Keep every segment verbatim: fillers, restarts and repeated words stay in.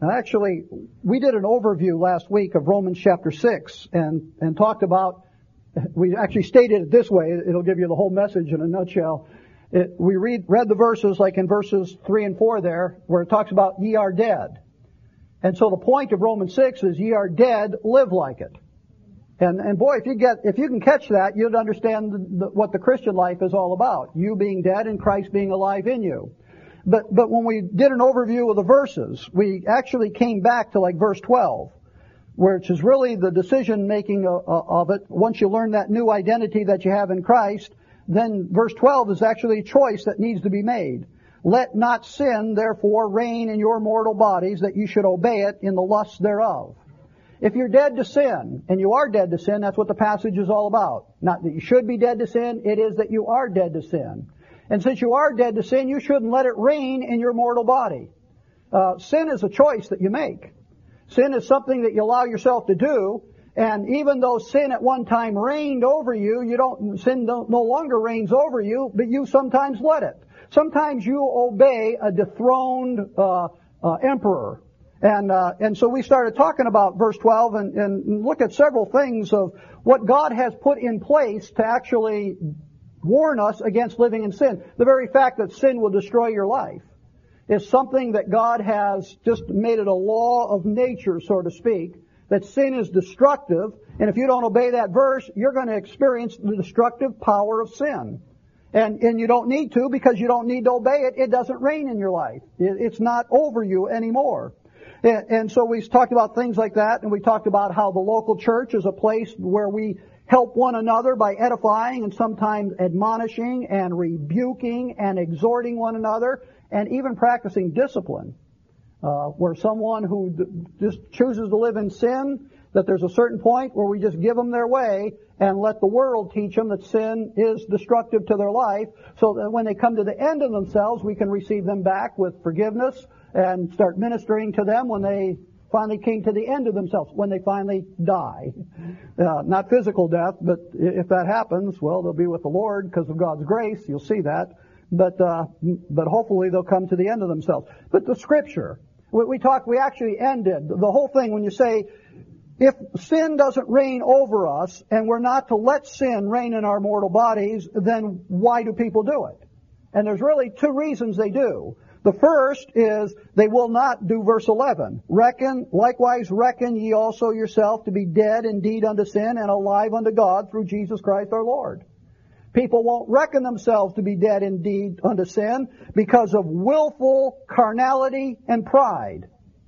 And actually, we did an overview last week of Romans chapter six and, and talked about, we actually stated it this way, it'll give you the whole message in a nutshell. It, we read, read the verses like in verses three and four there, where it talks about ye are dead. And so the point of Romans six is ye are dead, live like it. And, and boy, if you get, if you can catch that, you'd understand the, the, what the Christian life is all about. You being dead and Christ being alive in you. But, but when we did an overview of the verses, we actually came back to like verse twelve, which is really the decision making of, of it. Once you learn that new identity that you have in Christ, then verse twelve is actually a choice that needs to be made. Let not sin, therefore, reign in your mortal bodies, that you should obey it in the lusts thereof. If you're dead to sin, and you are dead to sin, that's what the passage is all about. Not that you should be dead to sin, it is that you are dead to sin. And since you are dead to sin, you shouldn't let it reign in your mortal body. Uh, sin is a choice that you make. Sin is something that you allow yourself to do, and even though sin at one time reigned over you, you don't, sin don't, no longer reigns over you, but you sometimes let it. Sometimes you obey a dethroned uh, uh, emperor. And uh, and so we started talking about verse twelve and, and look at several things of what God has put in place to actually warn us against living in sin. The very fact that sin will destroy your life is something that God has just made it a law of nature, so to speak, that sin is destructive, and if you don't obey that verse, you're going to experience the destructive power of sin. And, and you don't need to, because you don't need to obey it. It doesn't reign in your life. It, it's not over you anymore. And, and so we talked about things like that, and we talked about how the local church is a place where we help one another by edifying and sometimes admonishing and rebuking and exhorting one another and even practicing discipline. Uh, where someone who d- just chooses to live in sin, that there's a certain point where we just give them their way and let the world teach them that sin is destructive to their life, so that when they come to the end of themselves, we can receive them back with forgiveness and start ministering to them when they finally came to the end of themselves, when they finally die. Uh, not physical death, but if that happens, well, they'll be with the Lord because of God's grace. You'll see that. But uh, but hopefully they'll come to the end of themselves. But the Scripture, we, we talked, we actually ended the whole thing when you say, if sin doesn't reign over us and we're not to let sin reign in our mortal bodies, then why do people do it? And there's really two reasons they do. The first is they will not do verse eleven. Reckon, likewise reckon ye also yourself to be dead indeed unto sin and alive unto God through Jesus Christ our Lord. People won't reckon themselves to be dead indeed unto sin because of willful carnality and pride.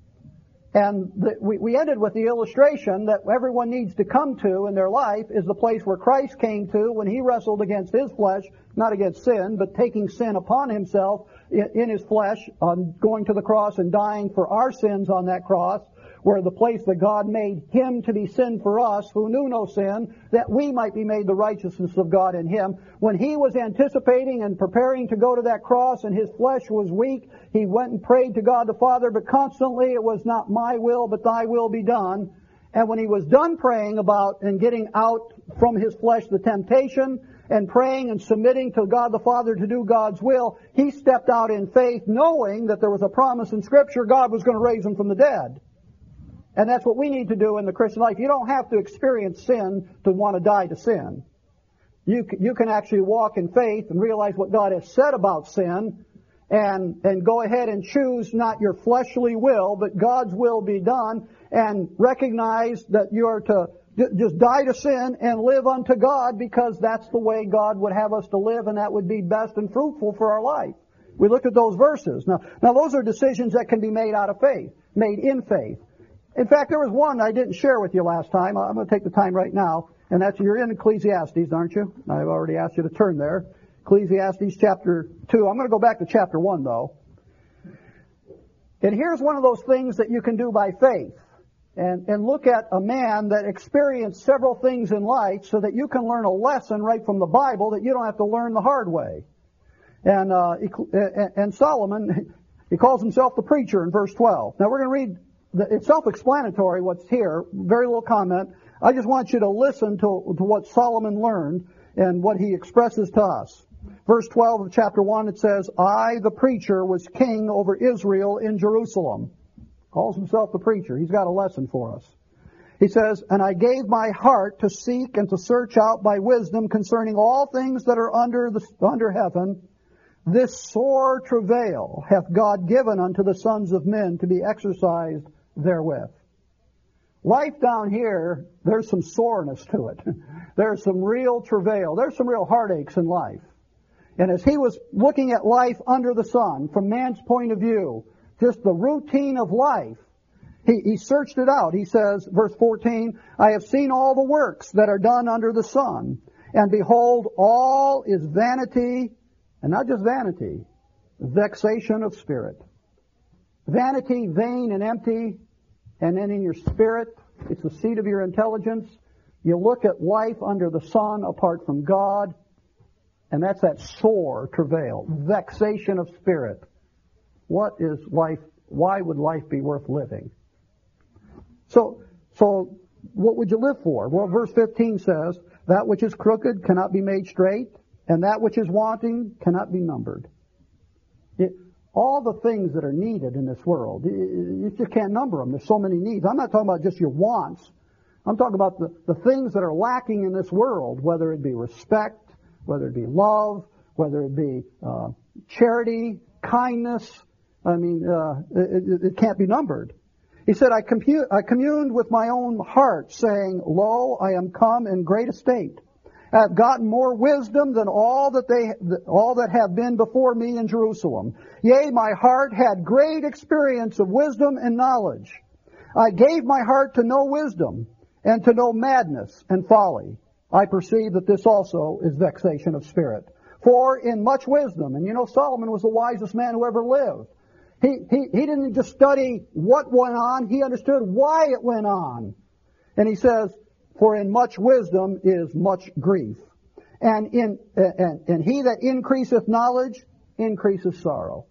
And the, we, we ended with the illustration that everyone needs to come to in their life is the place where Christ came to when He wrestled against His flesh, not against sin, but taking sin upon Himself in, in His flesh, um, going to the cross and dying for our sins on that cross, where the place that God made Him to be sin for us, who knew no sin, that we might be made the righteousness of God in Him. When He was anticipating and preparing to go to that cross and His flesh was weak, He went and prayed to God the Father, but constantly it was not my will, but Thy will be done. And when He was done praying about and getting out from His flesh the temptation, and praying and submitting to God the Father to do God's will, He stepped out in faith, knowing that there was a promise in Scripture God was going to raise Him from the dead. And that's what we need to do in the Christian life. You don't have to experience sin to want to die to sin. You you can actually walk in faith and realize what God has said about sin, and and go ahead and choose not your fleshly will, but God's will be done, and recognize that you are to just die to sin and live unto God, because that's the way God would have us to live, and that would be best and fruitful for our life. We looked at those verses. Now, now those are decisions that can be made out of faith, made in faith. In fact, there was one I didn't share with you last time. I'm going to take the time right now, and that's, you're in Ecclesiastes, aren't you? I've already asked you to turn there. Ecclesiastes chapter two. I'm going to go back to chapter one, though. And here's one of those things that you can do by faith. And, and look at a man that experienced several things in life so that you can learn a lesson right from the Bible that you don't have to learn the hard way. And, uh, and Solomon, he calls himself the preacher in verse twelve. Now we're going to read, the, it's self-explanatory what's here, very little comment. I just want you to listen to, to what Solomon learned and what he expresses to us. Verse twelve of chapter one, it says, I, the preacher, was king over Israel in Jerusalem. Calls himself the preacher. He's got a lesson for us. He says, and I gave my heart to seek and to search out by wisdom concerning all things that are under the under heaven. This sore travail hath God given unto the sons of men to be exercised therewith. Life down here, there's some soreness to it. There's some real travail. There's some real heartaches in life. And as he was looking at life under the sun, from man's point of view, just the routine of life, he, he searched it out. He says, verse fourteen, I have seen all the works that are done under the sun, and behold, all is vanity, and not just vanity, vexation of spirit. Vanity, vain and empty, and then in your spirit, it's the seat of your intelligence. You look at life under the sun apart from God, and that's that sore travail, vexation of spirit. What is life? Why would life be worth living? So, so what would you live for? Well, verse fifteen says, that which is crooked cannot be made straight, and that which is wanting cannot be numbered. It, all the things that are needed in this world, you just can't number them. There's so many needs. I'm not talking about just your wants. I'm talking about the, the things that are lacking in this world, whether it be respect, whether it be love, whether it be uh, charity, kindness. I mean, uh, it, it can't be numbered. He said, I, compu- I communed with my own heart, saying, Lo, I am come in great estate. I have gotten more wisdom than all that they, all that have been before me in Jerusalem. Yea, my heart had great experience of wisdom and knowledge. I gave my heart to know wisdom, and to know madness and folly. I perceive that this also is vexation of spirit. For in much wisdom, and you know Solomon was the wisest man who ever lived. He, he, he didn't just study what went on, he understood why it went on. And he says, for in much wisdom is much grief. And in and, and he that increaseth knowledge increases sorrow.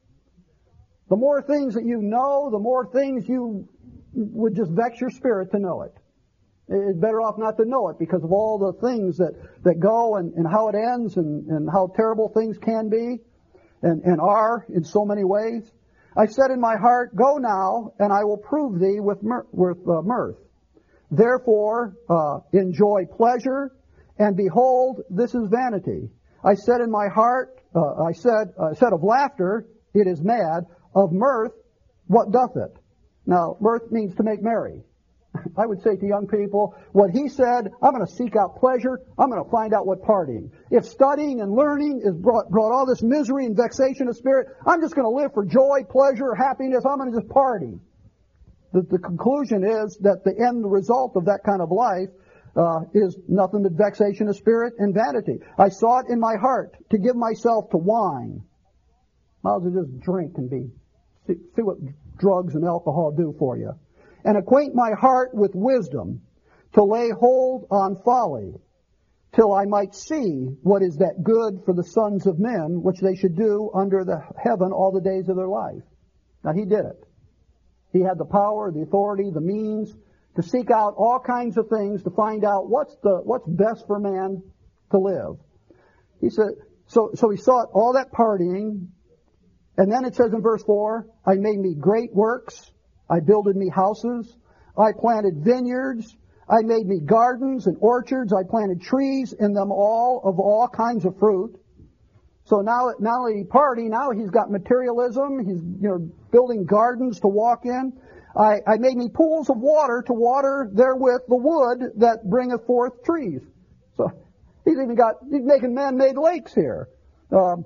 The more things that you know, the more things you would just vex your spirit to know it. It's better off not to know it because of all the things that, that go and, and how it ends and, and how terrible things can be and, and are in so many ways. I said in my heart, Go now, and I will prove thee with, mir- with uh, mirth. Therefore, uh, enjoy pleasure, and behold, this is vanity. I said in my heart, uh, I said, I said of laughter, it is mad. Of mirth, what doth it? Now, mirth means to make merry. I would say to young people, what he said, I'm going to seek out pleasure, I'm going to find out what partying. If studying and learning has brought, brought all this misery and vexation of spirit, I'm just going to live for joy, pleasure, happiness, I'm going to just party. The, the conclusion is that the end result of that kind of life uh, is nothing but vexation of spirit and vanity. I sought in my heart to give myself to wine. Might as well just drink and be, see, see what drugs and alcohol do for you. And acquaint my heart with wisdom, to lay hold on folly, till I might see what is that good for the sons of men, which they should do under the heaven all the days of their life. Now he did it. He had the power, the authority, the means to seek out all kinds of things to find out what's the what's best for man to live. He said, so so he sought all that partying, and then it says in verse four, I made me great works. I builded me houses. I planted vineyards. I made me gardens and orchards. I planted trees in them all of all kinds of fruit. So now, not only he party, now he's got materialism. He's, you know, building gardens to walk in. I, I made me pools of water to water therewith the wood that bringeth forth trees. So he's even got, he's making man-made lakes here. Um,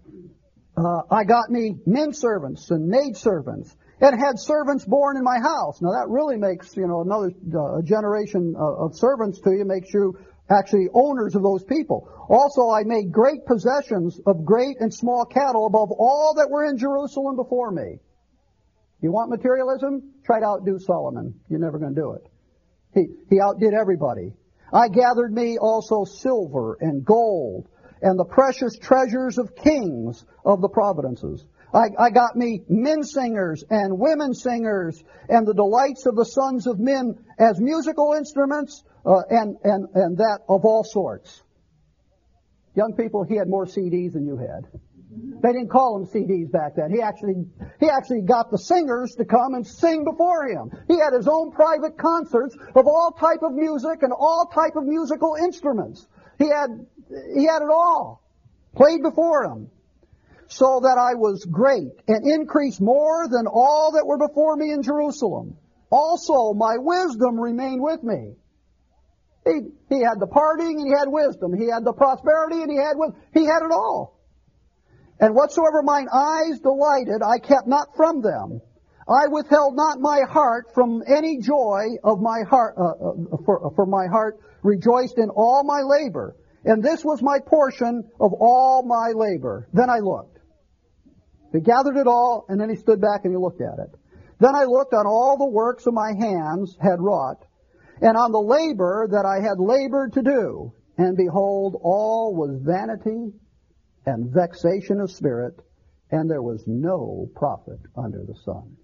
uh, I got me men servants and maid servants. And had servants born in my house. Now that really makes, you know, another uh, generation uh, of servants to you, makes you actually owners of those people. Also, I made great possessions of great and small cattle above all that were in Jerusalem before me. You want materialism? Try to outdo Solomon. You're never going to do it. He, he outdid everybody. I gathered me also silver and gold and the precious treasures of kings of the providences. I, I got me men singers and women singers and the delights of the sons of men as musical instruments uh, and, and, and that of all sorts. Young people, he had more C Ds than you had. They didn't call them C Ds back then. He actually, he actually got the singers to come and sing before him. He had his own private concerts of all type of music and all type of musical instruments. He had, he had it all played before him. So that I was great and increased more than all that were before me in Jerusalem. Also, my wisdom remained with me. He, he had the partying and he had wisdom. He had the prosperity and he had wisdom. He had it all. And whatsoever mine eyes delighted, I kept not from them. I withheld not my heart from any joy of my heart, uh, uh, for, for my heart rejoiced in all my labor. And this was my portion of all my labor. Then I looked. He gathered it all, and then he stood back and he looked at it. Then I looked on all the works of my hands had wrought, and on the labor that I had labored to do. And behold, all was vanity and vexation of spirit, and there was no profit under the sun.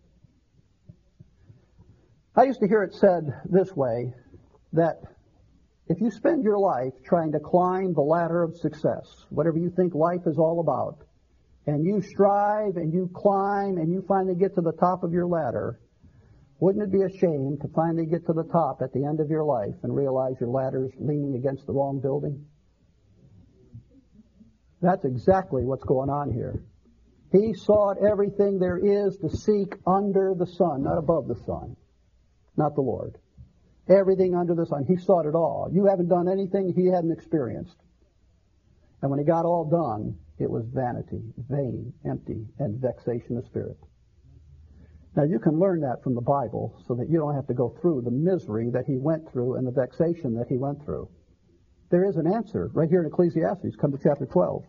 I used to hear it said this way, that if you spend your life trying to climb the ladder of success, whatever you think life is all about, and you strive and you climb and you finally get to the top of your ladder, wouldn't it be a shame to finally get to the top at the end of your life and realize your ladder's leaning against the wrong building? That's exactly what's going on here. He sought everything there is to seek under the sun, not above the sun, not the Lord. Everything under the sun. He sought it all. You haven't done anything he hadn't experienced. And when he got all done, it was vanity, vain, empty, and vexation of spirit. Now you can learn that from the Bible so that you don't have to go through the misery that he went through and the vexation that he went through. There is an answer right here in Ecclesiastes. Come to chapter twelve.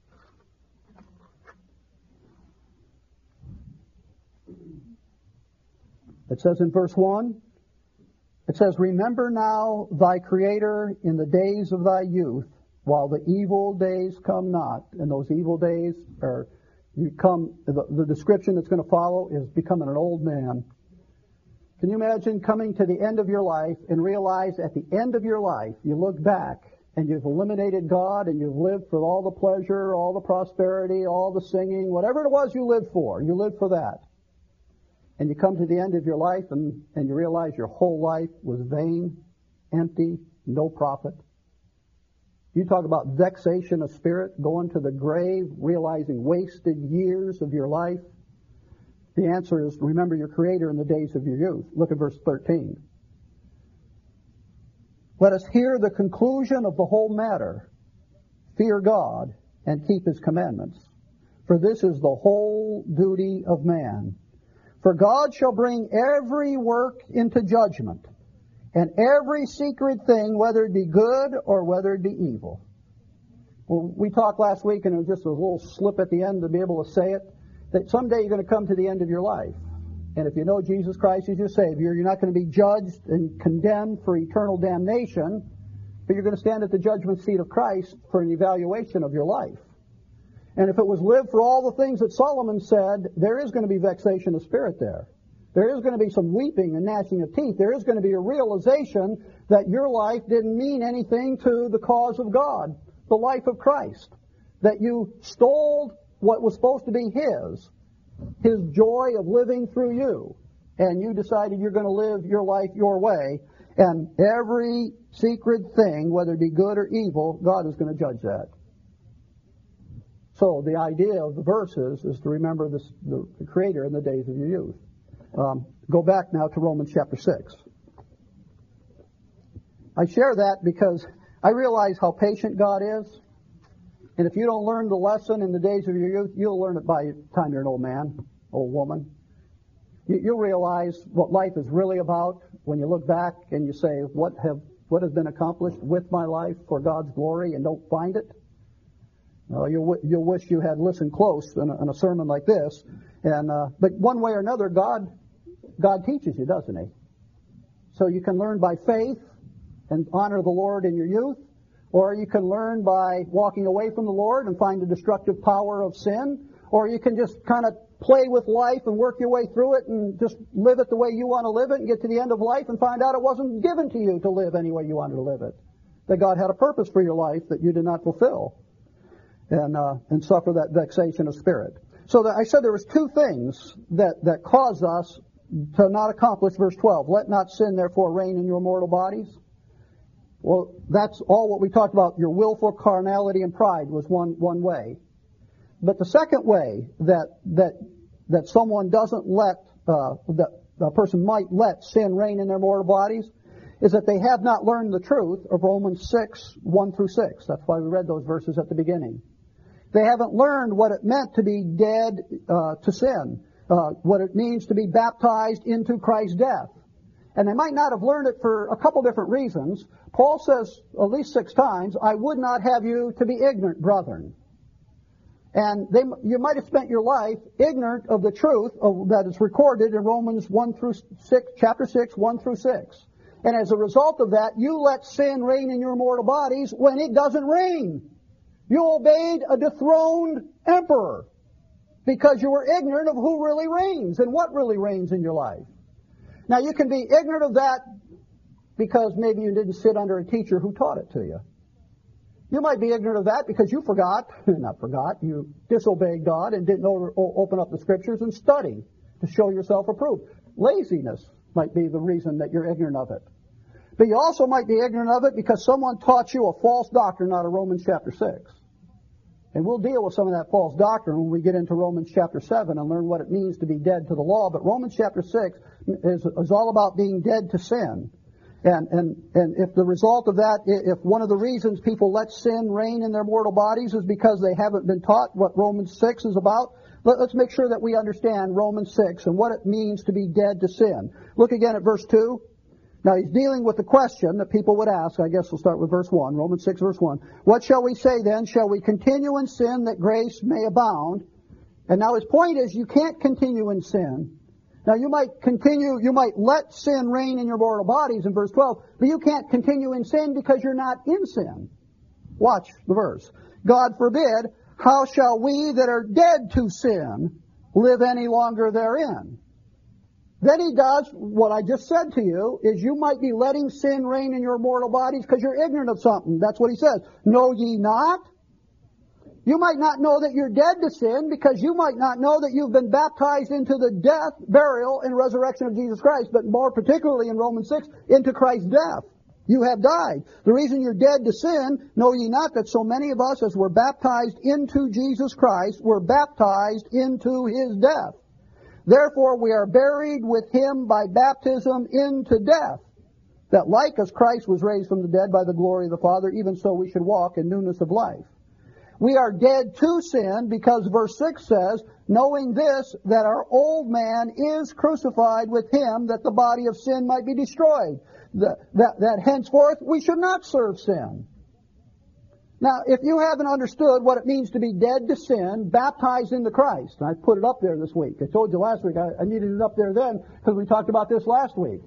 It says in verse one, it says, Remember now thy Creator in the days of thy youth, while the evil days come not. And those evil days are, you come, the, the description that's going to follow is becoming an old man. Can you imagine coming to the end of your life and realize at the end of your life, you look back and you've eliminated God and you've lived for all the pleasure, all the prosperity, all the singing, whatever it was you lived for, you lived for that. And you come to the end of your life and, and you realize your whole life was vain, empty, no profit. You talk about vexation of spirit, going to the grave, realizing wasted years of your life. The answer is, remember your Creator in the days of your youth. Look at verse thirteen. Let us hear the conclusion of the whole matter. Fear God and keep His commandments. For this is the whole duty of man. For God shall bring every work into judgment, and every secret thing, whether it be good or whether it be evil. Well, we talked last week, and it was just a little slip at the end to be able to say it, that someday you're going to come to the end of your life. And if you know Jesus Christ as your Savior, you're not going to be judged and condemned for eternal damnation, but you're going to stand at the judgment seat of Christ for an evaluation of your life. And if it was lived for all the things that Solomon said, there is going to be vexation of spirit there. There is going to be some weeping and gnashing of teeth. There is going to be a realization that your life didn't mean anything to the cause of God, the life of Christ. That you stole what was supposed to be His, His joy of living through you. And you decided you're going to live your life your way. And every secret thing, whether it be good or evil, God is going to judge that. So the idea of the verses is to remember this, the, the Creator in the days of your youth. Um, go back now to Romans chapter six. I share that because I realize how patient God is. And if you don't learn the lesson in the days of your youth, you'll learn it by the time you're an old man, old woman. You, you'll realize what life is really about when you look back and you say, what have what has been accomplished with my life for God's glory, and don't find it. Uh, you'll, you'll wish you had listened close in a, in a sermon like this. And uh, but one way or another, God God teaches you, doesn't He? So you can learn by faith and honor the Lord in your youth, or you can learn by walking away from the Lord and find the destructive power of sin, or you can just kind of play with life and work your way through it and just live it the way you want to live it and get to the end of life and find out it wasn't given to you to live any way you wanted to live it. That God had a purpose for your life that you did not fulfill. and uh, and suffer that vexation of spirit. So that I said there was two things that, that cause us to not accomplish verse twelve. Let not sin therefore reign in your mortal bodies. Well, that's all what we talked about. Your willful carnality and pride was one, one way. But the second way that that that someone doesn't let, uh, that a person might let sin reign in their mortal bodies, is that they have not learned the truth of Romans six, one through six. That's why we read those verses at the beginning. They haven't learned what it meant to be dead uh, to sin, uh, what it means to be baptized into Christ's death. And they might not have learned it for a couple different reasons. Paul says at least six times, I would not have you to be ignorant, brethren. And they, you might have spent your life ignorant of the truth of, that is recorded in Romans one through six, chapter six, one through six. And as a result of that, you let sin reign in your mortal bodies when it doesn't reign. You obeyed a dethroned emperor because you were ignorant of who really reigns and what really reigns in your life. Now, you can be ignorant of that because maybe you didn't sit under a teacher who taught it to you. You might be ignorant of that because you forgot, not forgot, you disobeyed God and didn't open up the Scriptures and study to show yourself approved. Laziness might be the reason that you're ignorant of it. But you also might be ignorant of it because someone taught you a false doctrine out of Romans chapter six. And we'll deal with some of that false doctrine when we get into Romans chapter seven and learn what it means to be dead to the law. But Romans chapter six is, is all about being dead to sin. And, and, and if the result of that, if one of the reasons people let sin reign in their mortal bodies is because they haven't been taught what Romans six is about, let, let's make sure that we understand Romans six and what it means to be dead to sin. Look again at verse two. Now he's dealing with the question that people would ask. I guess we'll start with verse one, Romans six verse one. What shall we say then? Shall we continue in sin that grace may abound? And now his point is you can't continue in sin. Now you might continue, you might let sin reign in your mortal bodies in verse twelve, but you can't continue in sin because you're not in sin. Watch the verse. God forbid, how shall we that are dead to sin live any longer therein? Then he does what I just said to you, is you might be letting sin reign in your mortal bodies because you're ignorant of something. That's what he says. Know ye not? You might not know that you're dead to sin because you might not know that you've been baptized into the death, burial, and resurrection of Jesus Christ, but more particularly in Romans six, into Christ's death. You have died. The reason you're dead to sin, know ye not that so many of us as were baptized into Jesus Christ were baptized into his death. Therefore we are buried with him by baptism into death, that like as Christ was raised from the dead by the glory of the Father, even so we should walk in newness of life. We are dead to sin because verse six says, knowing this, that our old man is crucified with him, that the body of sin might be destroyed, that, that, that henceforth we should not serve sin. Now, if you haven't understood what it means to be dead to sin, baptized into Christ, and I put it up there this week. I told you last week I, I needed it up there then because we talked about this last week.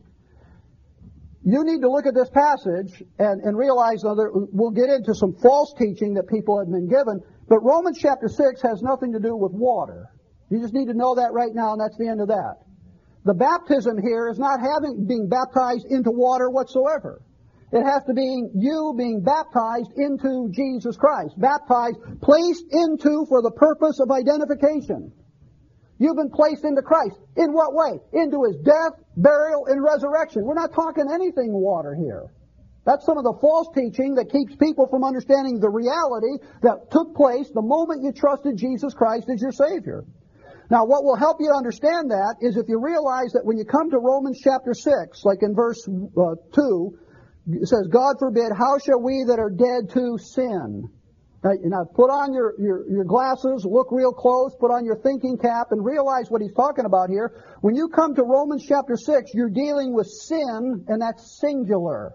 You need to look at this passage and, and realize that we'll get into some false teaching that people have been given, but Romans chapter six has nothing to do with water. You just need to know that right now, and that's the end of that. The baptism here is not having being baptized into water whatsoever. It has to be you being baptized into Jesus Christ. Baptized, placed into for the purpose of identification. You've been placed into Christ. In what way? Into his death, burial, and resurrection. We're not talking anything water here. That's some of the false teaching that keeps people from understanding the reality that took place the moment you trusted Jesus Christ as your Savior. Now, what will help you to understand that is if you realize that when you come to Romans chapter six, like in verse uh, two, it says, God forbid, how shall we that are dead to sin? Now, now put on your, your, your glasses, look real close, put on your thinking cap, and realize what he's talking about here. When you come to Romans chapter six, you're dealing with sin, and that's singular.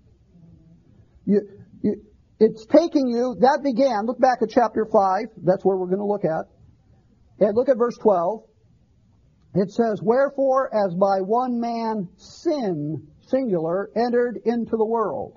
You, you, it's taking you, that began, look back at chapter five, that's where we're going to look at. And look at verse twelve. It says, wherefore, as by one man sin, singular, entered into the world.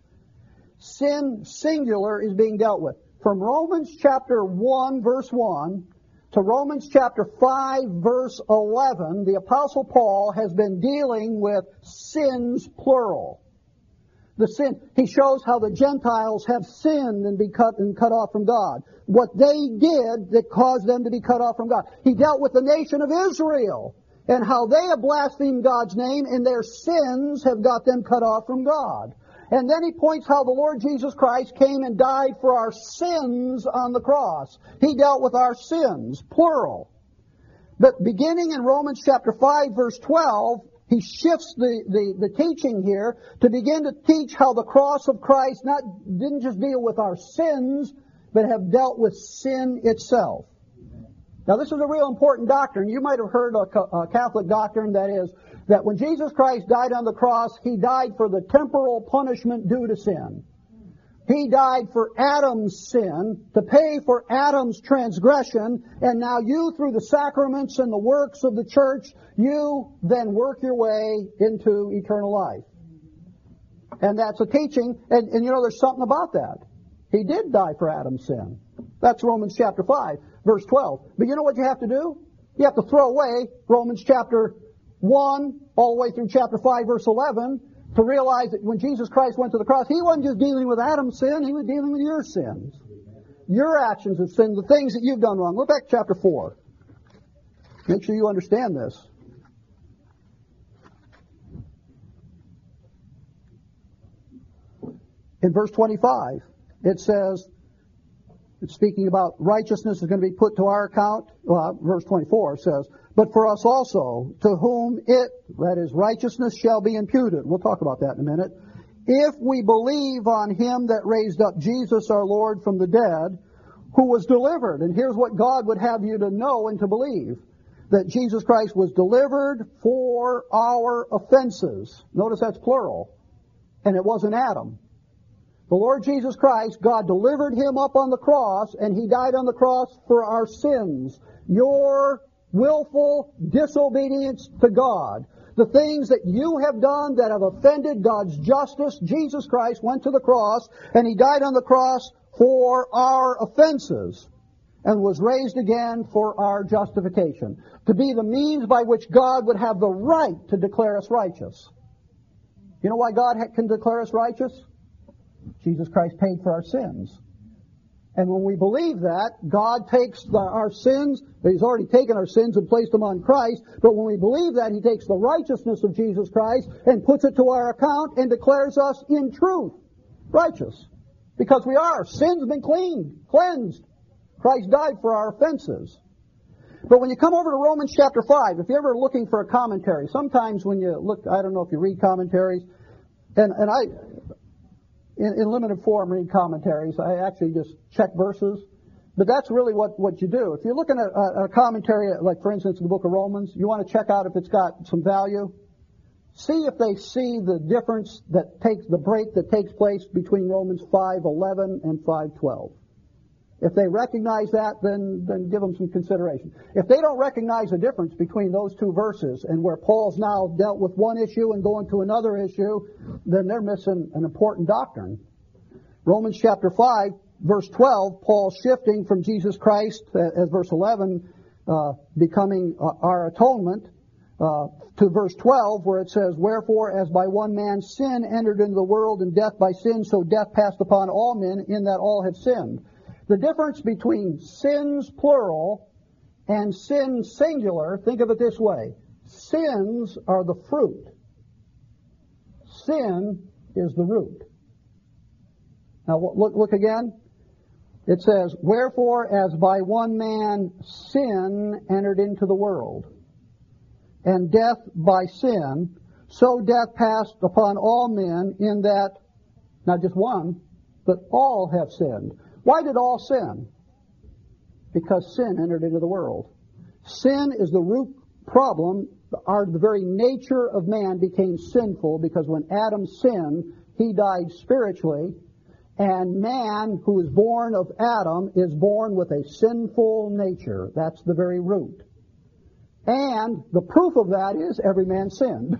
Sin, singular, is being dealt with. From Romans chapter one, verse one, to Romans chapter five, verse eleven, the Apostle Paul has been dealing with sins, plural. the sin. He shows how the Gentiles have sinned and be cut and cut off from God. What they did that caused them to be cut off from God. He dealt with the nation of Israel and how they have blasphemed God's name and their sins have got them cut off from God. And then he points how the Lord Jesus Christ came and died for our sins on the cross. He dealt with our sins, plural. But beginning in Romans chapter five, verse twelve, he shifts the, the, the teaching here to begin to teach how the cross of Christ not didn't just deal with our sins, but have dealt with sin itself. Now this is a real important doctrine. You might have heard a, a Catholic doctrine that is that when Jesus Christ died on the cross, He died for the temporal punishment due to sin. He died for Adam's sin, to pay for Adam's transgression, and now you, through the sacraments and the works of the church, you then work your way into eternal life. And that's a teaching, and, and you know, there's something about that. He did die for Adam's sin. That's Romans chapter five, verse twelve. But you know what you have to do? You have to throw away Romans chapter one, all the way through chapter five, verse eleven, to realize that when Jesus Christ went to the cross, He wasn't just dealing with Adam's sin, He was dealing with your sins. Your actions of sin, the things that you've done wrong. Look back to chapter four. Make sure you understand this. In verse twenty-five, it says, it's speaking about righteousness is going to be put to our account. Well, verse twenty-four says, but for us also, to whom it, that is, righteousness shall be imputed. We'll talk about that in a minute. If we believe on Him that raised up Jesus our Lord from the dead, who was delivered. And here's what God would have you to know and to believe. That Jesus Christ was delivered for our offenses. Notice that's plural. And it wasn't Adam. The Lord Jesus Christ, God delivered Him up on the cross, and He died on the cross for our sins. Your willful disobedience to God. The things that you have done that have offended God's justice, Jesus Christ went to the cross, and He died on the cross for our offenses, and was raised again for our justification. To be the means by which God would have the right to declare us righteous. You know why God can declare us righteous? Jesus Christ paid for our sins. And when we believe that, God takes the, our sins, He's already taken our sins and placed them on Christ, but when we believe that, He takes the righteousness of Jesus Christ and puts it to our account and declares us in truth righteous. Because we are. Sin's been cleaned, cleansed. Christ died for our offenses. But when you come over to Romans chapter five, if you're ever looking for a commentary, sometimes when you look, I don't know if you read commentaries, and, and I... In, in limited form, read commentaries. I actually just check verses. But that's really what, what you do. If you're looking at a, a commentary, like for instance, the book of Romans, you want to check out if it's got some value. See if they see the difference that takes, the break that takes place between Romans five eleven and five twelve. If they recognize that, then, then give them some consideration. If they don't recognize the difference between those two verses and where Paul's now dealt with one issue and going to another issue, then they're missing an important doctrine. Romans chapter five, verse twelve, Paul shifting from Jesus Christ, as verse eleven, uh, becoming uh, our atonement, uh, to verse twelve, where it says, wherefore, as by one man sin entered into the world, and death by sin, so death passed upon all men, in that all have sinned. The difference between sins plural and sin singular, think of it this way. Sins are the fruit. Sin is the root. Now look, look again. It says, wherefore as by one man sin entered into the world, and death by sin, so death passed upon all men, in that, not just one, but all have sinned. Why did all sin? Because sin entered into the world. Sin is the root problem. Our, the very nature of man became sinful because when Adam sinned, he died spiritually. And man, who is born of Adam, is born with a sinful nature. That's the very root. And the proof of that is every man sinned.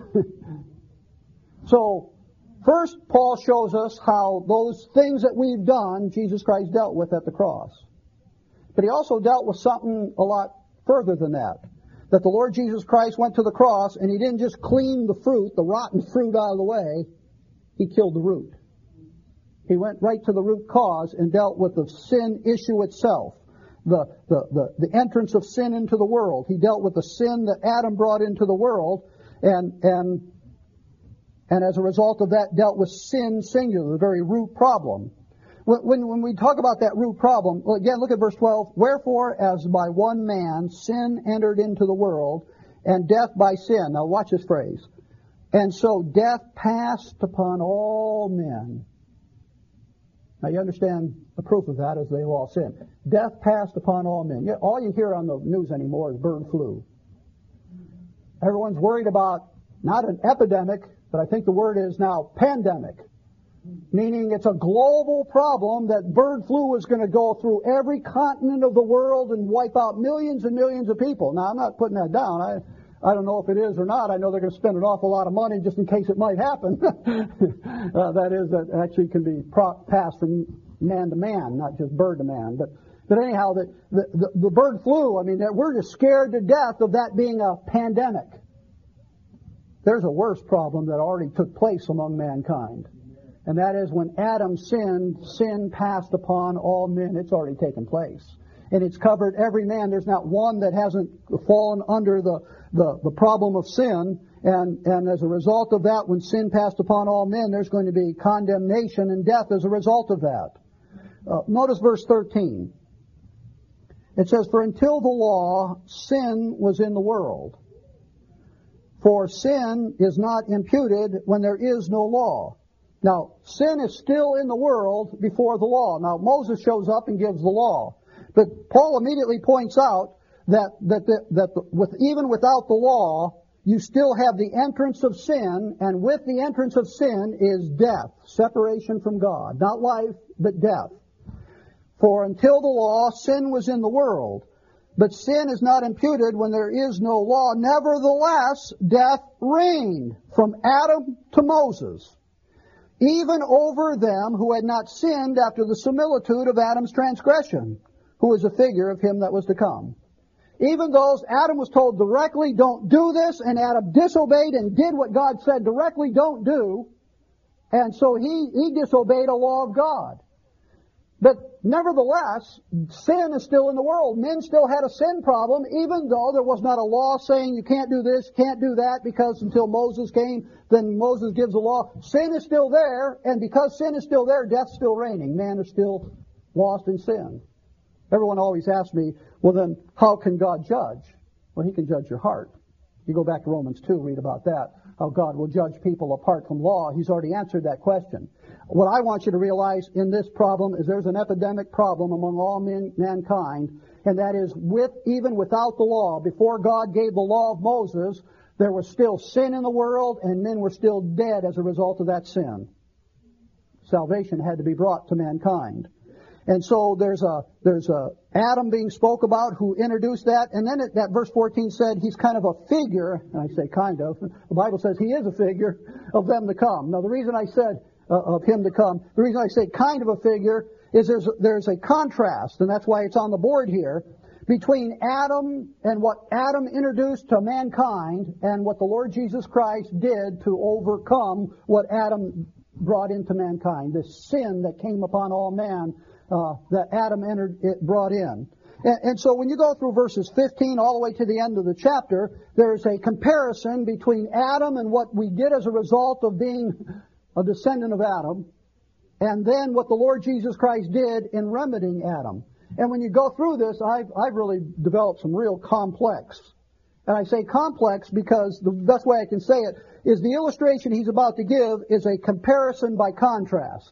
So, first, Paul shows us how those things that we've done, Jesus Christ dealt with at the cross. But He also dealt with something a lot further than that. That the Lord Jesus Christ went to the cross and He didn't just clean the fruit, the rotten fruit out of the way. He killed the root. He went right to the root cause and dealt with the sin issue itself, the, the, the, the entrance of sin into the world. He dealt with the sin that Adam brought into the world, and, and, and as a result of that, dealt with sin singular, the very root problem. When, when, when we talk about that root problem, well, again, look at verse twelve. Wherefore, as by one man sin entered into the world, and death by sin. Now watch this phrase. And so death passed upon all men. Now you understand the proof of that is they've all sinned. Death passed upon all men. Yeah, all you hear on the news anymore is bird flu. Everyone's worried about not an epidemic, but I think the word is now pandemic. Meaning it's a global problem that bird flu is going to go through every continent of the world and wipe out millions and millions of people. Now I'm not putting that down. I I don't know if it is or not. I know they're going to spend an awful lot of money just in case it might happen. uh, that is, that actually can be pro- passed from man to man, not just bird to man. But but anyhow, the, the, the, the bird flu, I mean, we're just scared to death of that being a pandemic. There's a worse problem that already took place among mankind. And that is when Adam sinned, sin passed upon all men. It's already taken place. And it's covered every man. There's not one that hasn't fallen under the, the, the problem of sin. And, and as a result of that, when sin passed upon all men, there's going to be condemnation and death as a result of that. Uh, notice verse thirteen. It says, For until the law, sin was in the world. For sin is not imputed when there is no law. Now, sin is still in the world before the law. Now, Moses shows up and gives the law. But Paul immediately points out that that the, that the, with even without the law, you still have the entrance of sin, and with the entrance of sin is death, separation from God. Not life, but death. For until the law, sin was in the world. But sin is not imputed when there is no law. Nevertheless, death reigned from Adam to Moses, even over them who had not sinned after the similitude of Adam's transgression, who is a figure of him that was to come. Even those Adam was told directly, don't do this, and Adam disobeyed and did what God said directly, don't do, and so he, he disobeyed a law of God. But nevertheless, sin is still in the world. Men still had a sin problem, even though there was not a law saying you can't do this, can't do that, because until Moses came, then Moses gives the law. Sin is still there, and because sin is still there, death's still reigning. Man is still lost in sin. Everyone always asks me, well then, how can God judge? Well, He can judge your heart. You go back to Romans two, read about that, how God will judge people apart from law. He's already answered that question. What I want you to realize in this problem is there's an epidemic problem among all men, mankind, and that is with even without the law. Before God gave the law of Moses, there was still sin in the world, and men were still dead as a result of that sin. Salvation had to be brought to mankind. And so there's a there's a Adam being spoke about who introduced that, and then it, that verse fourteen said he's kind of a figure, and I say kind of, the Bible says he is a figure of them to come. Now the reason I said uh, of him to come, the reason I say kind of a figure is there's there's a contrast, and that's why it's on the board here, between Adam and what Adam introduced to mankind and what the Lord Jesus Christ did to overcome what Adam brought into mankind, this sin that came upon all man. Uh, that Adam entered, it brought in. And, and so when you go through verses fifteen all the way to the end of the chapter, there's a comparison between Adam and what we did as a result of being a descendant of Adam, and then what the Lord Jesus Christ did in remedying Adam. And when you go through this, I've, I've really developed some real complex. And I say complex because the best way I can say it is the illustration he's about to give is a comparison by contrast.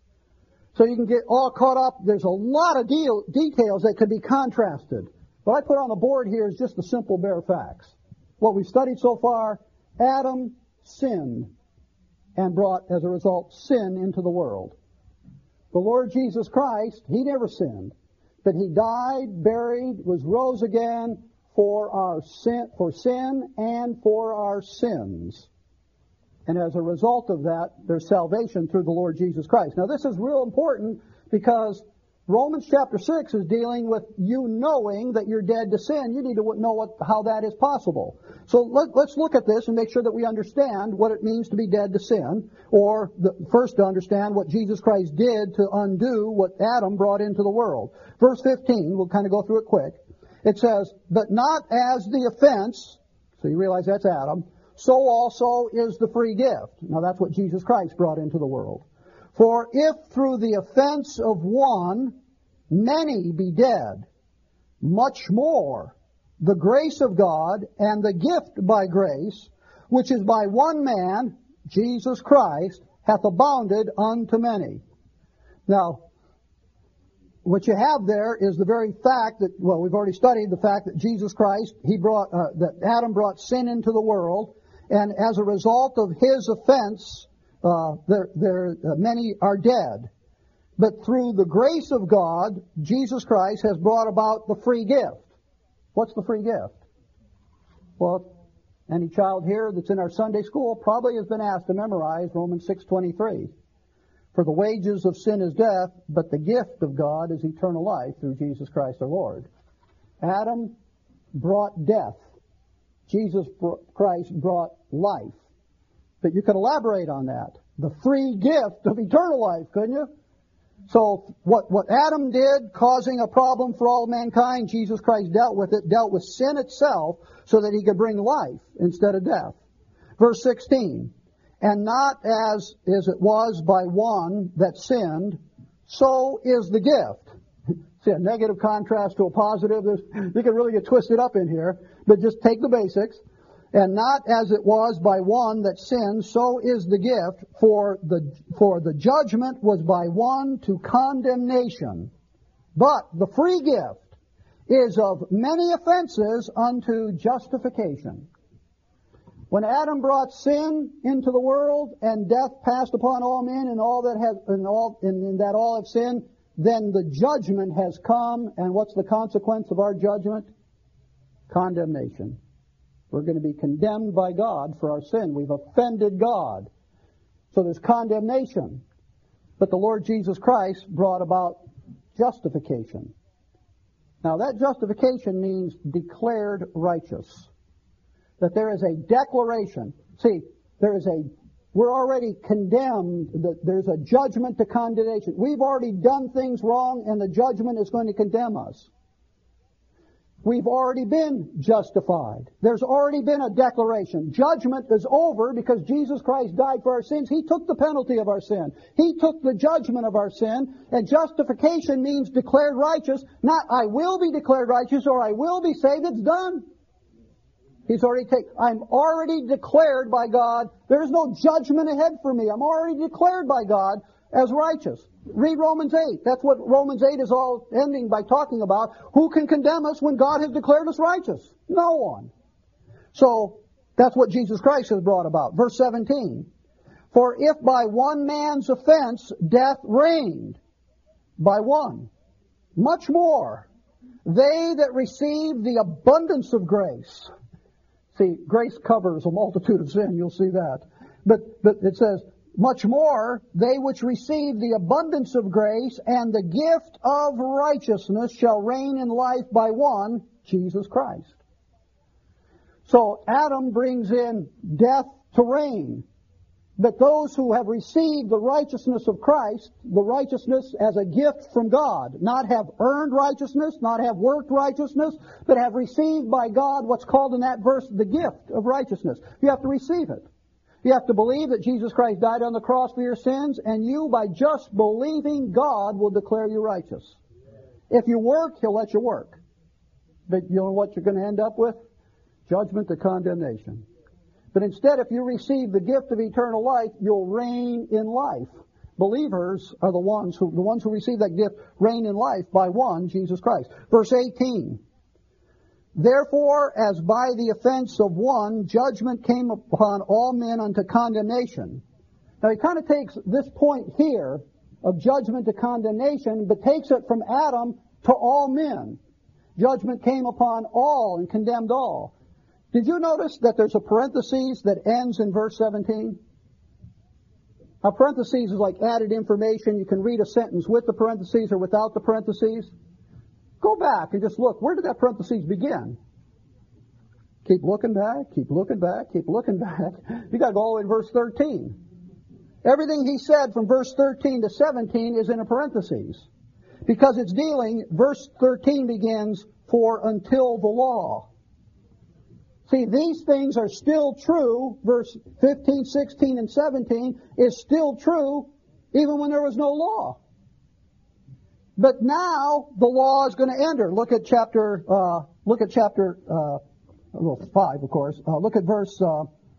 So you can get all caught up. There's a lot of deal, details that could be contrasted. What I put on the board here is just the simple bare facts. What we've studied so far, Adam sinned and brought, as a result, sin into the world. The Lord Jesus Christ, He never sinned, but He died, buried, was rose again for our sin, for sin and for our sins. And as a result of that, there's salvation through the Lord Jesus Christ. Now, this is real important because Romans chapter six is dealing with you knowing that you're dead to sin. You need to know what, how that is possible. So let, let's look at this and make sure that we understand what it means to be dead to sin, or the, first to understand what Jesus Christ did to undo what Adam brought into the world. Verse fifteen, we'll kind of go through it quick. It says, but not as the offense, so you realize that's Adam, so also is the free gift. Now that's what Jesus Christ brought into the world. For if through the offense of one many be dead, much more the grace of God and the gift by grace, which is by one man, Jesus Christ, hath abounded unto many. Now, what you have there is the very fact that, well, we've already studied the fact that Jesus Christ, he brought, uh, that Adam brought sin into the world, and as a result of his offense, uh, there, there, uh, many are dead. But through the grace of God, Jesus Christ has brought about the free gift. What's the free gift? Well, any child here that's in our Sunday school probably has been asked to memorize Romans six twenty-three. For the wages of sin is death, but the gift of God is eternal life through Jesus Christ our Lord. Adam brought death. Jesus Christ brought life. But you could elaborate on that. The free gift of eternal life, couldn't you? So what, what Adam did, causing a problem for all mankind, Jesus Christ dealt with it, dealt with sin itself, so that he could bring life instead of death. Verse sixteen, and not as, as it was by one that sinned, so is the gift. See, a negative contrast to a positive. There's, you can really get twisted up in here, but just take the basics. And not as it was by one that sinned, so is the gift, for the, for the judgment was by one to condemnation. But the free gift is of many offenses unto justification. When Adam brought sin into the world and death passed upon all men and all that have, and all, and, and that all have sinned, then the judgment has come, and what's the consequence of our judgment? Condemnation. We're going to be condemned by God for our sin. We've offended God. So there's condemnation. But the Lord Jesus Christ brought about justification. Now that justification means declared righteous. That there is a declaration. See, there is a, we're already condemned. There's a judgment to condemnation. We've already done things wrong, and the judgment is going to condemn us. We've already been justified. There's already been a declaration. Judgment is over because Jesus Christ died for our sins. He took the penalty of our sin. He took the judgment of our sin. And justification means declared righteous. Not I will be declared righteous or I will be saved. It's done. He's already taken. I'm already declared by God. There's no judgment ahead for me. I'm already declared by God as righteous. Read Romans eight. That's what Romans eight is all ending by talking about. Who can condemn us when God has declared us righteous? No one. So, that's what Jesus Christ has brought about. Verse seventeen. For if by one man's offense death reigned, by one, much more, they that receive the abundance of grace. See, grace covers a multitude of sin. You'll see that. But, but it says, much more, they which receive the abundance of grace and the gift of righteousness shall reign in life by one, Jesus Christ. So Adam brings in death to reign. But those who have received the righteousness of Christ, the righteousness as a gift from God, not have earned righteousness, not have worked righteousness, but have received by God what's called in that verse the gift of righteousness. You have to receive it. You have to believe that Jesus Christ died on the cross for your sins, and you, by just believing, God will declare you righteous. If you work, He'll let you work. But you know what you're going to end up with? Judgment to condemnation. But instead, if you receive the gift of eternal life, you'll reign in life. Believers are the ones who, the ones who receive that gift reign in life by one, Jesus Christ. Verse eighteen. Therefore, as by the offense of one, judgment came upon all men unto condemnation. Now he kind of takes this point here of judgment to condemnation, but takes it from Adam to all men. Judgment came upon all and condemned all. Did you notice that there's a parenthesis that ends in verse seventeen? How parentheses is like added information. You can read a sentence with the parentheses or without the parentheses. Go back and just look. Where did that parentheses begin? Keep looking back, keep looking back, keep looking back. You got to go all the way to verse thirteen. Everything he said from verse thirteen to seventeen is in a parentheses. Because it's dealing, verse thirteen begins, for until the law. See, these things are still true. Verse fifteen, sixteen, and seventeen is still true even when there was no law. But now the law is going to enter. Look at chapter, uh, look at chapter, uh, well, five, of course. Uh, look at verse, uh,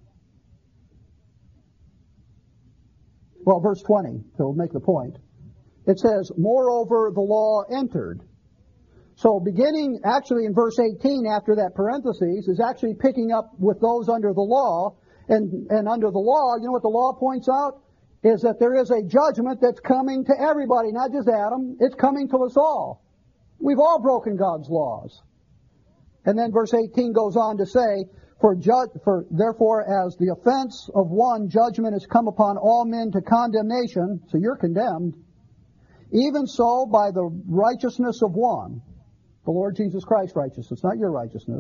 well, verse twenty, to make the point. It says, moreover, the law entered. So beginning actually in verse eighteen, after that parenthesis, is actually picking up with those under the law. And, and under the law, you know what the law points out? Is that there is a judgment that's coming to everybody, not just Adam. It's coming to us all. We've all broken God's laws. And then verse eighteen goes on to say, For, ju- for therefore as the offense of one, judgment has come upon all men to condemnation, so you're condemned, even so by the righteousness of one, the Lord Jesus Christ's righteousness, not your righteousness,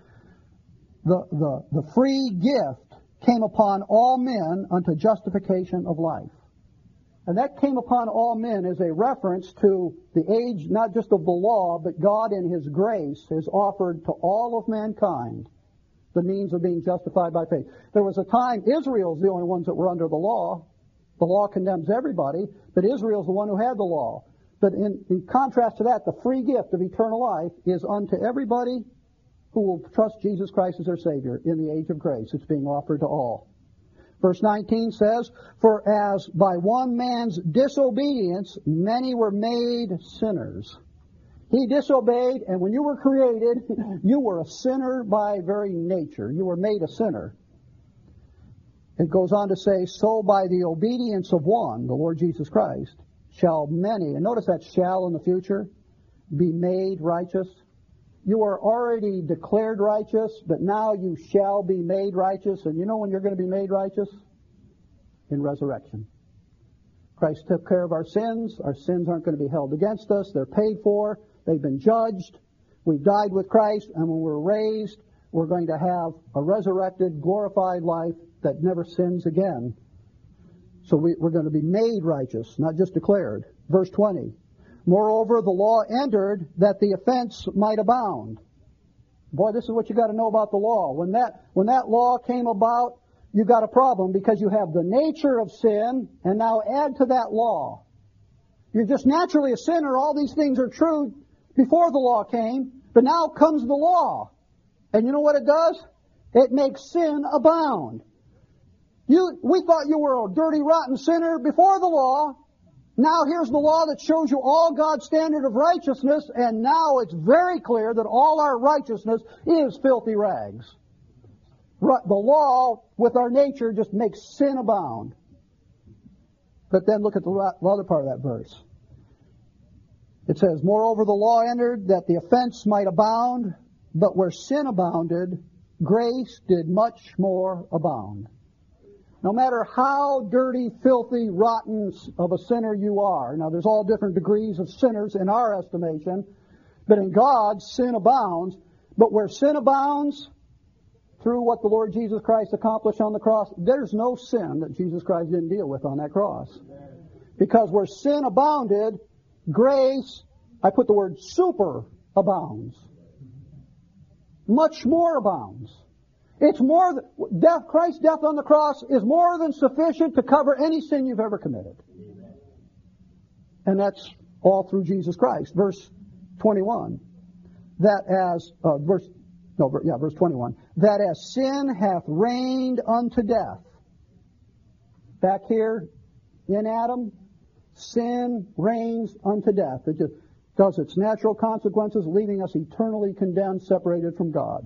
the, the, the free gift came upon all men unto justification of life. And that came upon all men is a reference to the age, not just of the law, but God in His grace has offered to all of mankind the means of being justified by faith. There was a time Israel's the only ones that were under the law. The law condemns everybody, but Israel's the one who had the law. But in, in contrast to that, the free gift of eternal life is unto everybody who will trust Jesus Christ as their Savior in the age of grace. It's being offered to all. Verse nineteen says, For as by one man's disobedience many were made sinners. He disobeyed, and when you were created, you were a sinner by very nature. You were made a sinner. It goes on to say, So by the obedience of one, the Lord Jesus Christ, shall many, and notice that shall in the future, be made righteous. You are already declared righteous, but now you shall be made righteous. And you know when you're going to be made righteous? In resurrection. Christ took care of our sins. Our sins aren't going to be held against us. They're paid for. They've been judged. We've died with Christ, and when we're raised, we're going to have a resurrected, glorified life that never sins again. So we, we're going to be made righteous, not just declared. Verse twenty. Moreover, the law entered that the offense might abound. Boy, this is what you got to know about the law. When that, when that law came about, you got a problem because you have the nature of sin, and now add to that law. You're just naturally a sinner. All these things are true before the law came, but now comes the law. And you know what it does? It makes sin abound. You, we thought you were a dirty, rotten sinner before the law. Now here's the law that shows you all God's standard of righteousness, and now it's very clear that all our righteousness is filthy rags. The law, with our nature, just makes sin abound. But then look at the other part of that verse. It says, Moreover, the law entered that the offense might abound, but where sin abounded, grace did much more abound. No matter how dirty, filthy, rotten of a sinner you are. Now, there's all different degrees of sinners in our estimation. But in God, sin abounds. But where sin abounds, through what the Lord Jesus Christ accomplished on the cross, there's no sin that Jesus Christ didn't deal with on that cross. Because where sin abounded, grace, I put the word super, abounds. Much more abounds. It's more than, death, Christ's death on the cross is more than sufficient to cover any sin you've ever committed. Amen. And that's all through Jesus Christ. Verse twenty-one. That as, uh, verse, no, yeah, verse twenty-one. That as sin hath reigned unto death. Back here in Adam, sin reigns unto death. It just does its natural consequences, leaving us eternally condemned, separated from God.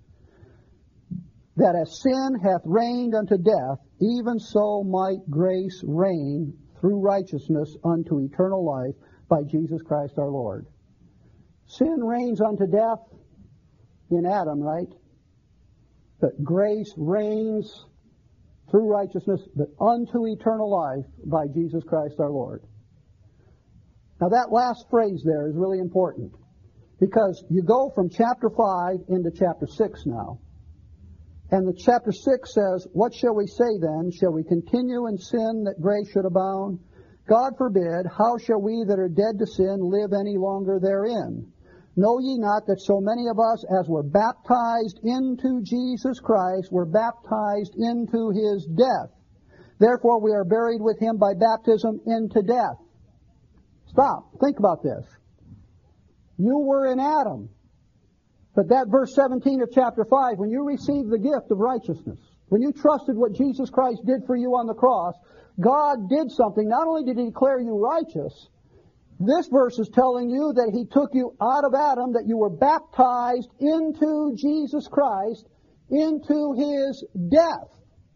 That as sin hath reigned unto death, even so might grace reign through righteousness unto eternal life by Jesus Christ our Lord. Sin reigns unto death in Adam, right? But grace reigns through righteousness, but unto eternal life by Jesus Christ our Lord. Now that last phrase there is really important, because you go from chapter five into chapter six now. And the chapter six says, what shall we say then? Shall we continue in sin that grace should abound? God forbid. How shall we that are dead to sin live any longer therein? Know ye not that so many of us as were baptized into Jesus Christ were baptized into his death? Therefore we are buried with him by baptism into death. Stop. Think about this. You were in Adam. But that verse seventeen of chapter five, when you received the gift of righteousness, when you trusted what Jesus Christ did for you on the cross, God did something. Not only did he declare you righteous, this verse is telling you that he took you out of Adam, that you were baptized into Jesus Christ, into his death.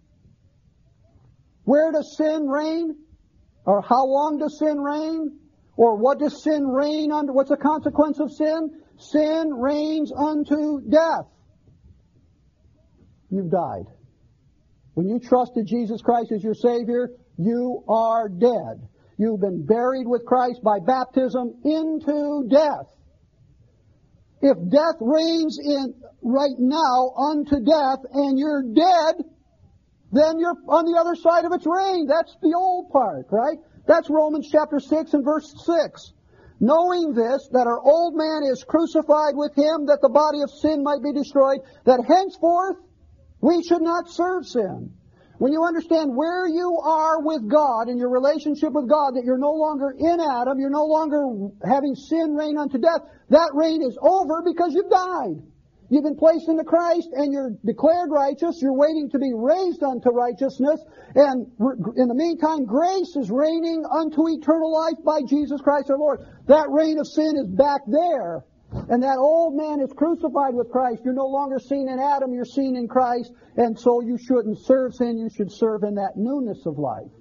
Where does sin reign? Or how long does sin reign? Or what does sin reign under? What's the consequence of sin? Sin reigns unto death. You've died. When you trusted Jesus Christ as your Savior, you are dead. You've been buried with Christ by baptism into death. If death reigns in right now unto death and you're dead, then you're on the other side of its reign. That's the old part, right? That's Romans chapter six and verse six. Knowing this, that our old man is crucified with him, that the body of sin might be destroyed, that henceforth we should not serve sin. When you understand where you are with God in your relationship with God, that you're no longer in Adam, you're no longer having sin reign unto death, that reign is over because you've died. You've been placed into Christ and you're declared righteous. You're waiting to be raised unto righteousness. And in the meantime, grace is reigning unto eternal life by Jesus Christ our Lord. That reign of sin is back there. And that old man is crucified with Christ. You're no longer seen in Adam, you're seen in Christ. And so you shouldn't serve sin, you should serve in that newness of life.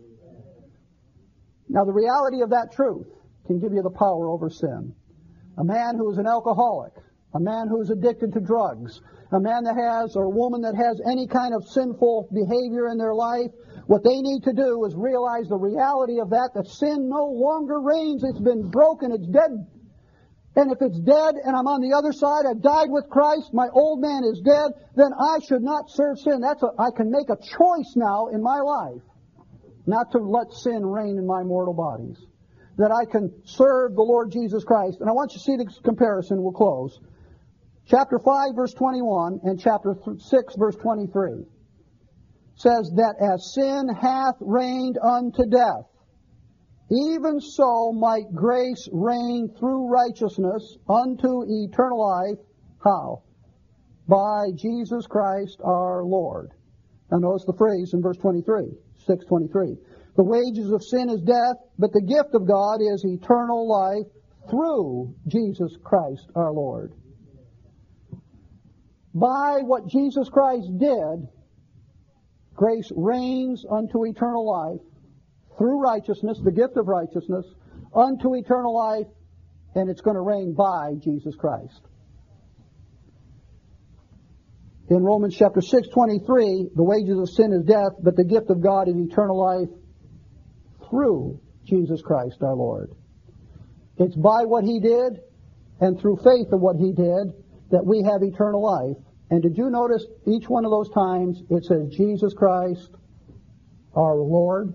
Now the reality of that truth can give you the power over sin. A man who is an alcoholic, a man who is addicted to drugs, a man that has, or a woman that has any kind of sinful behavior in their life, what they need to do is realize the reality of that, that sin no longer reigns. It's been broken. It's dead. And if it's dead and I'm on the other side, I've died with Christ, my old man is dead, then I should not serve sin. That's a, I can make a choice now in my life not to let sin reign in my mortal bodies. That I can serve the Lord Jesus Christ. And I want you to see this comparison. We'll close. Chapter five, verse twenty-one, and chapter six, verse twenty-three, says that as sin hath reigned unto death, even so might grace reign through righteousness unto eternal life. How? By Jesus Christ our Lord. Now notice the phrase in verse twenty-three, six twenty-three. The wages of sin is death, but the gift of God is eternal life through Jesus Christ our Lord. By what Jesus Christ did, grace reigns unto eternal life through righteousness, the gift of righteousness, unto eternal life, and it's going to reign by Jesus Christ. In Romans chapter six, twenty-three, the wages of sin is death, but the gift of God is eternal life through Jesus Christ our Lord. It's by what He did and through faith of what He did that we have eternal life. And did you notice each one of those times it says Jesus Christ our Lord?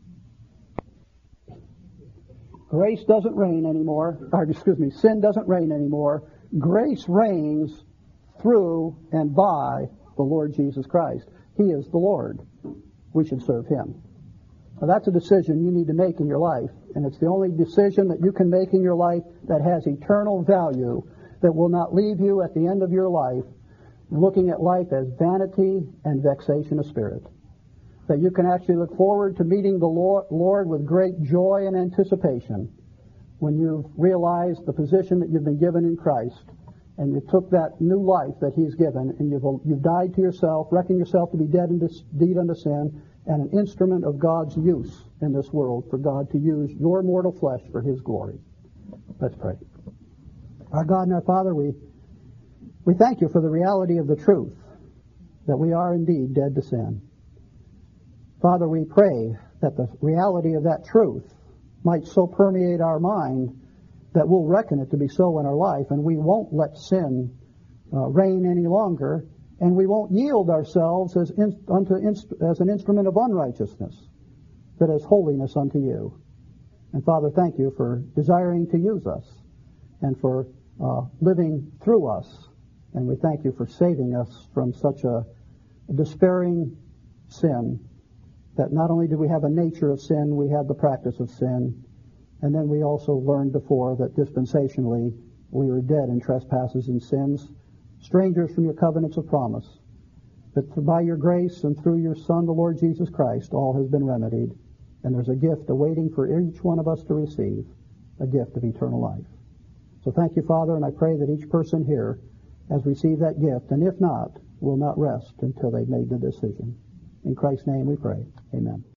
Grace doesn't reign anymore. Or, excuse me, sin doesn't reign anymore. Grace reigns through and by the Lord Jesus Christ. He is the Lord. We should serve Him. Now that's a decision you need to make in your life. And it's the only decision that you can make in your life that has eternal value, that will not leave you at the end of your life looking at life as vanity and vexation of spirit. That you can actually look forward to meeting the Lord with great joy and anticipation when you've realized the position that you've been given in Christ, and you took that new life that He's given, and you've, you've died to yourself, reckon yourself to be dead indeed unto sin, and an instrument of God's use in this world for God to use your mortal flesh for His glory. Let's pray. Our God and our Father, we we thank You for the reality of the truth, that we are indeed dead to sin. Father, we pray that the reality of that truth might so permeate our mind that we'll reckon it to be so in our life, and we won't let sin uh, reign any longer, and we won't yield ourselves as, in, unto inst- as an instrument of unrighteousness, but as holiness unto you. And Father, thank you for desiring to use us and for uh, living through us. And we thank you for saving us from such a despairing sin, that not only do we have a nature of sin, we have the practice of sin. And then we also learned before that dispensationally we were dead in trespasses and sins, strangers from your covenants of promise. But by your grace and through your Son, the Lord Jesus Christ, all has been remedied. And there's a gift awaiting for each one of us to receive, a gift of eternal life. So thank you, Father, and I pray that each person here has received that gift, and if not, will not rest until they've made the decision. In Christ's name we pray. Amen.